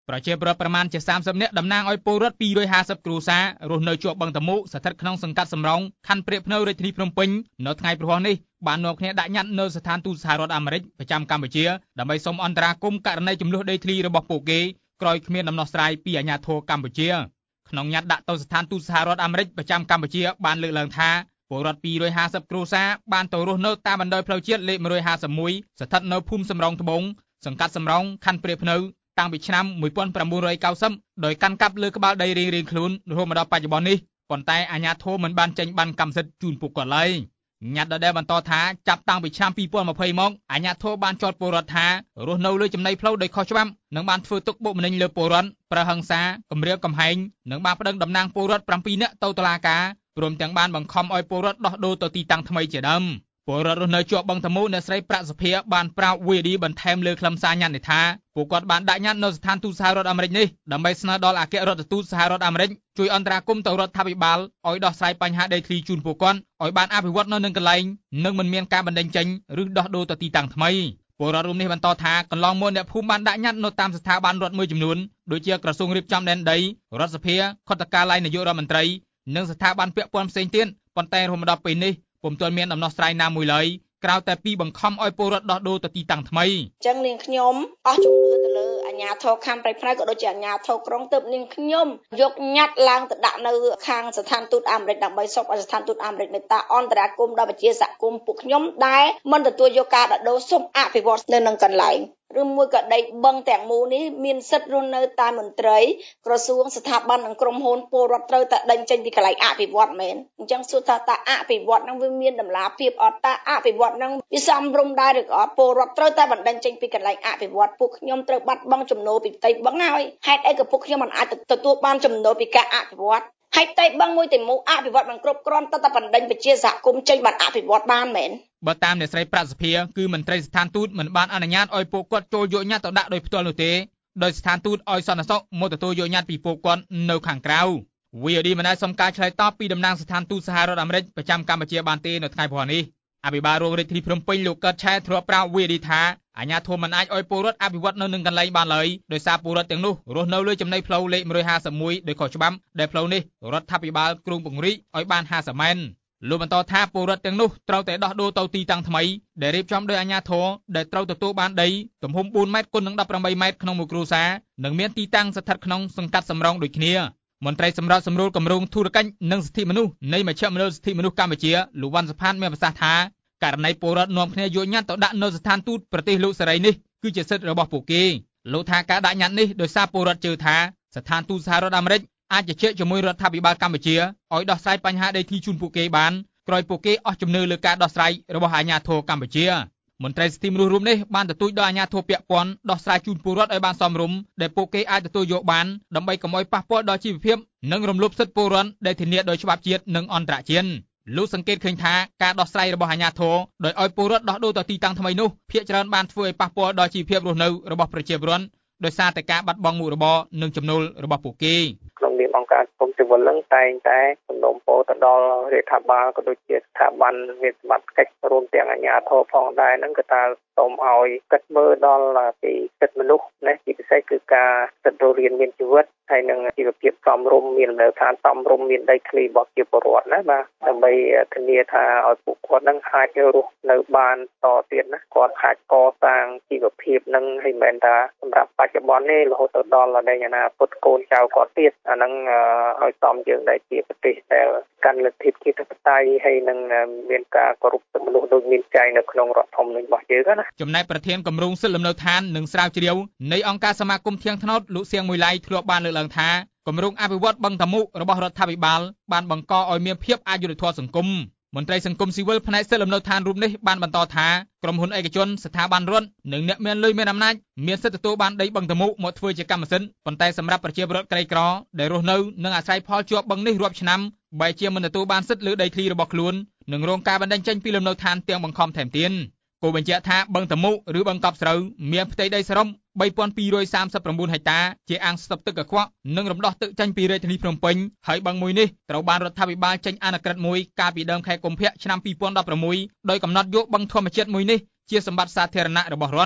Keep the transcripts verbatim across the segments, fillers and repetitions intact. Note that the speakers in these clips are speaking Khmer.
ប្រជាពលរដ្ឋប្រមាណជាសាមសិបនាក់តំណាងឲ្យពលរដ្ឋពីររយហាសិបគ្រួសាររស់នៅជាប់បឹងតមូស្ថិតក្នុងសង្កាត់សំរោងខណ្ឌព្រាកភ្នៅរាជធានីភ្នំពេញនៅថ្ងៃព្រហស្បតិ៍នេះបាននាំគ្នាដាក់ញត្តិនៅស្ថានទូតសហរដ្ឋអាមេរិកប្រចាំកម្ពុជាដើម្បីសូមអន្តរាគមន៍ករណីចំនួនដីធ្លីរបស់ពួកគេក្រោយគ្មានដំណោះស្រាយពីអាជ្ញាធរកម្ពុជាក្នុងញត្តិដាក់ទៅស្ថានទូតសហរដ្ឋអាមេរិកប្រចាំកម្ពុជាបានលើកឡើងថាពលរដ្ឋពីររយហាសិបគ្រួសារបានទៅរស់នៅតាមបណ្ដោយផ្លូវជាតិលេខមួយរយហាសិបមួយស្ថិតនៅភូមិសំរោងត្បូងសង្កាត់សំរោងខណ្ឌព្រាកភ្នៅតាំងពីឆ្នាំmột nghìn chín trăm chín mươiដោយកាន់កាប់លើក្បាលដីរៀងៗខ្លួនរហូតមកដល់បច្ចុប្បន្ននេះប៉ុន្តែអាជ្ញាធរមិនបានចេញបានកម្មសិទ្ធិជូនពួកគាត់ឡើយញត្តិដដែលបន្តថាចាប់តាំងពីឆ្នាំពីរពាន់ยี่สิบមកអាជ្ញាធរបានចោទពលរដ្ឋថារស់នៅលើចំណីផ្លូវដោយខុសច្បាប់និងបានធ្វើទុកបុកម្នេញលើពលរដ្ឋប្រើហិង្សាគំរាមកំហែងនិងបានប្តឹងតំណាងពលរដ្ឋប្រាំពីរនាក់ទៅតុលាការព្រមទាំងបានបង្ខំឲ្យពលរដ្ឋដោះដូរទៅទីតាំងថ្មីជាដើមពលរដ្ឋរស់នៅជាប់បឹងតមូអ្នកស្រីប្រាក់សុភាបានប្រាប់ วี ดี បន្ថែមលើខ្លឹមសារញត្តិនេះថាពួកគាត់បានដាក់ញត្តិនៅស្ថានទូតសហរដ្ឋអាមេរិកនេះដើម្បីស្នើដល់អគ្គរដ្ឋទូតសហរដ្ឋអាមេរិកជួយអន្តរាគមន៍ទៅរដ្ឋាភិបាលឲ្យដោះស្រាយបញ្ហាដីធ្លីជូនពួកគាត់ឲ្យបានអភិវឌ្ឍនៅនឹងកន្លែងនិងមិនមានការបណ្តេញចេញឬដោះដូរទៅទីតាំងថ្មីពលរដ្ឋរួមនេះបន្តថាកន្លងមកអ្នកភូមិបានដាក់ញត្តិនៅតាមស្ថាប័នរដ្ឋមួយចំនួនដូចជាក្រសួងរៀបចំដែនដីរដ្ឋសភាខុទ្ទកាល័យនាយករដ្ឋមន្ត្រីនិងស្ថាប័នពាក់ព័ន្ធផ្សេងទៀតប៉ុន្តែរហូតមកដល់ពេលនេះពុំទាន់មានដំណោះស្រាយណាមួយឡើយក្រៅតែពីបង្ខំឲ្យពលរដ្ឋដោះដូរទៅទីតាំងថ្មីអញ្ចឹងនាងខ្ញុំអស់ជំនឿទៅលើអាជ្ញាធរខណ្ឌព្រៃផ្នៅក៏ដូចជាអាជ្ញាធរក្រុងទើបនាងខ្ញុំយកញត្តិឡើងទៅដាក់នៅខាងស្ថានទូតអាមេរិកដើម្បីសុំឲ្យស្ថានទូតអាមេរិកមេត្តាអន្តរាគមន៍ដល់ប្រជាសហគមន៍ពួកខ្ញុំដែលមិនទទួលយកការដោះដូរសូមអភិវឌ្ឍនៅនឹងកន្លែងឬមួយក៏ដីបឹងទាំងមូលនេះមានសិទ្ធិរស់នៅតាមមន្ត្រីក្រសួងស្ថាប័ននិងក្រុមហ៊ុនពលរដ្ឋត្រូវតែដេញចេញពីកន្លែងអភិវឌ្ឍមែនអញ្ចឹងសួរថាតើអភិវឌ្ឍនឹងវាមានតម្លាភាពអត់តើអភិវឌ្ឍនឹងវាសមរម្យដែរឬក៏អត់ពលរដ្ឋត្រូវតែបណ្ដេញចេញពីកន្លែងអភិវឌ្ឍពួកខ្ញុំត្រូវបាត់បង់ចំណូលពីផ្ទៃបឹងហើយហេតុអីក៏ពួកខ្ញុំមិនអាចទទួលបានចំណូលពីការអភិវឌ្ឍហើយផ្ទៃបឹងមួយតែមួយអភិវឌ្ឍមិនគ្រប់គ្រាន់តែតែបណ្ដេញប្រជាសហគមន៍ចេញបានអភិវឌ្ឍបានមែនបើតាមអ្នកស្រីប្រាក់សុភាគឺមន្ត្រីស្ថានទូតមិនបានអនុញ្ញាតឲ្យពួកគាត់ចូលយកញត្តិទៅដាក់ដោយផ្ទាល់នោះទេដោយស្ថានទូតឲ្យសន្តិសុខមកទទួលយកញត្តិពីពួកគាត់នៅខាងក្រៅ วี ดี មិនអាចសុំការឆ្លើយតបពីតំណាងស្ថានទូតសហរដ្ឋអាមេរិកប្រចាំកម្ពុជាបានទេនៅថ្ងៃព្រហស្បតិ៍នេះអភិបាលរងរាជធានីភ្នំពេញលោកកើតឆែធ្លាប់ប្រាប់ วี ดี ថាអាជ្ញាធរមិនអាចឲ្យពលរដ្ឋអភិវឌ្ឍនៅនឹងកន្លែងបានឡើយដោយសារពលរដ្ឋទាំងនោះរស់នៅលើចំណីផ្លូវលេខមួយរយហាសិបមួយដោយខុសច្បាប់ដែលផ្លូវនេះរដ្ឋាភិបាលគ្រោងពង្រីកឲ្យបានห้าสิบម៉ែត្រលោកបន្តថាពលរដ្ឋទាំងនោះត្រូវតែដោះដូរទៅទីតាំងថ្មីដែលរៀបចំដោយអាជ្ញាធរដែលត្រូវទទួលបានដីទំហំbốnម៉ែត្រគុណនឹងដប់ប្រាំបីម៉ែត្រក្នុងមួយគ្រួសារនិងមានទីតាំងស្ថិតក្នុងសង្កាត់សំរោងដូចគ្នាមន្ត្រីសម្រាប់សម្រួលគម្រោងធុរកិច្ចនិងសិទ្ធិមនុស្សនៃមជ្ឈមណ្ឌលសិទ្ធិមនុស្សកម្ពុជាលោកវ៉ាន់សុផាតមានប្រសាសន៍ថាករណីពលរដ្ឋនាំគ្នាយកញត្តិទៅដាក់នៅស្ថានទូតប្រទេសលោកសេរីនេះគឺជាសិទ្ធិរបស់ពួកគេលោកថាការដាក់ញត្តិនេះដោយសារពលរដ្ឋជឿថាស្ថានទូតសហរដ្ឋអាមេរិកអាចជជែកជាមួយរដ្ឋាភិបាលកម្ពុជាឲ្យដោះស្រាយបញ្ហាដីធ្លីជូនពួកគេបានក្រោយពួកគេអស់ជំនឿលើការដោះស្រាយរបស់អាជ្ញាធរកម្ពុជាមន្ត្រីសិទ្ធិមនុស្សរូបនេះបានទទូចដល់អាជ្ញាធរពាក់ព័ន្ធដោះស្រាយជូនពលរដ្ឋឲ្យបានសមរម្យដែលពួកគេអាចទទួលយកបានដើម្បីកុំឲ្យប៉ះពាល់ដល់ជីវភាពនិងរំលោភសិទ្ធិពលរដ្ឋដែលធានាដោយច្បាប់ជាតិនិងអន្តរជាតិលោកសង្កេតឃើញថាការដោះស្រាយរបស់អាជ្ញាធរដោយឲ្យពលរដ្ឋដោះដូរទៅទីតាំងថ្មីនោះភាគច្រើនបានធ្វើឲ្យប៉ះពាល់ដល់ជីវភាពរស់នៅរបស់ប្រជាពលរដ្ឋដោយសារតែការបាត់បង់មុខរបរនិងចំណូលរបស់ពួកគេក្នុងនាមអង្គការសង្គមស៊ីវិលនឹងតែងតែសំណូមពរទៅដល់រដ្ឋាភិបាលក៏ដូចជាស្ថាប័នមានសមត្ថកិច្ចរួមទាំងអាជ្ញាធរផងដែរនឹងក៏ថាសូមឲ្យគិតមើលដល់ពីសិទ្ធិមនុស្សណាជាពិសេសគឺការសិទ្ធិរស់រានមានជីវិតហើយនឹងជីវភាពសមរម្យមាននៅឋានសមរម្យមានដីធ្លីរបស់ជាពលរដ្ឋណាបាទដើម្បីធានាថាឲ្យពួកគាត់នឹងអាចរស់នៅបានតទៀតណាគាត់អាចកសាងជីវភាពនឹងហើយមិនមែនថាសម្រាប់បច្ចុប្បន្ននេះរហូតទៅដល់ដល់អនាគតកូនចៅគាត់ទៀតអានឹងឲ្យសមយើងដែលជាប្រទេសដែលកាន់លទ្ធិជាតិបតៃហើយនឹងមានការគោរពសិទ្ធិមនុស្សដូចមានចែងនៅក្នុងរដ្ឋធម្មនុញ្ញរបស់យើងណាចំណែកប្រធានគម្រោងសិទ្ធិលំនៅឋាននិងស្រាវជ្រាវនៃអង្គការសមាគមធាងថ្នោតលោកសៀងមួយឡៃធ្លាប់បានលើកឡើងថាគម្រោងអភិវឌ្ឍបឹងតមូរបស់រដ្ឋាភិបាលបានបង្កឲ្យមានភាពអយុត្តិធម៌សង្គមមន្ត្រីសង្គមស៊ីវិលផ្នែកសិទ្ធិលំនៅឋានរូបនេះបានបន្តថាក្រុមហ៊ុនឯកជនស្ថាប័នរដ្ឋនិងអ្នកមានលុយមានអំណាចមានសិទ្ធិទទួលបានដីបឹងតមូមកធ្វើជាកម្មសិទ្ធិប៉ុន្តែសម្រាប់ប្រជាពលរដ្ឋក្រីក្រដែលរស់នៅនិងអាស្រ័យផលជាប់បឹងនេះរាប់ឆ្នាំបែរជាមិនទទួលបានសិទ្ធិលើដីធ្លីរបស់ខ្លួននិងរងការបណ្តេញចេញពីលំនៅឋានទាំងបង្ខំថែមទៀតគូបញ្ជាក់ថាបឹងតមូឬបឹងកប់ស្រូវមានផ្ទៃដីសរុបបីពាន់ពីររយសាមសិប៩ហិកតាជាអាងស្តុកទឹកកខ្វក់និងរំដោះទឹកចេញពីរាជធានីភ្នំពេញហើយបឹងមួយនេះត្រូវបានរដ្ឋាភិបាលចេញអនុក្រឹត្យមួយកាលពីដើមខែកុម្ភៈឆ្នាំពីរពាន់ដប់ប្រាំមួយដោយកំណត់យកបឹងធម្មជាតិមួយនេះជាសម្បត្តិសាធារណៈរបស់រដ្ឋ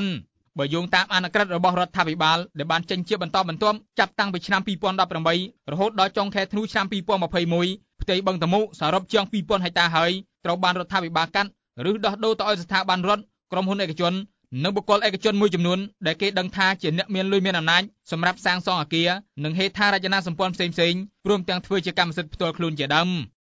បើយោងតាមអនុក្រឹត្យរបស់រដ្ឋាភិបាលដែលបានចេញជាបន្តបន្ទាប់ចាប់តាំងពីឆ្នាំពីរពាន់ដប់ប្រាំបីរហូតដល់ចុងខែធ្នូឆ្នាំពីរពាន់ម្ភៃមួយផ្ទៃបឹងតមោកសរុបជាងពីរពាន់ហិកតាហើយត្រូវបានរដ្ឋាភិបាលកាត់ឬដោះដូរទៅឲ្យស្ថាប័នរដ្ឋក្រុមហ៊ុនឯកជននិងបុគ្គលឯកជនមួយចំនួនដែលគេដឹងថាជាអ្នកមានលុយមានអំណាចសម្រាប់សាងសង់អគារនិងហេដ្ឋារចនាសម្ព័ន្ធផ្សេងៗព្រមទាំងធ្វើជាកម្មសិទ្ធិផ្ទាល់ខ្លួនជាដើម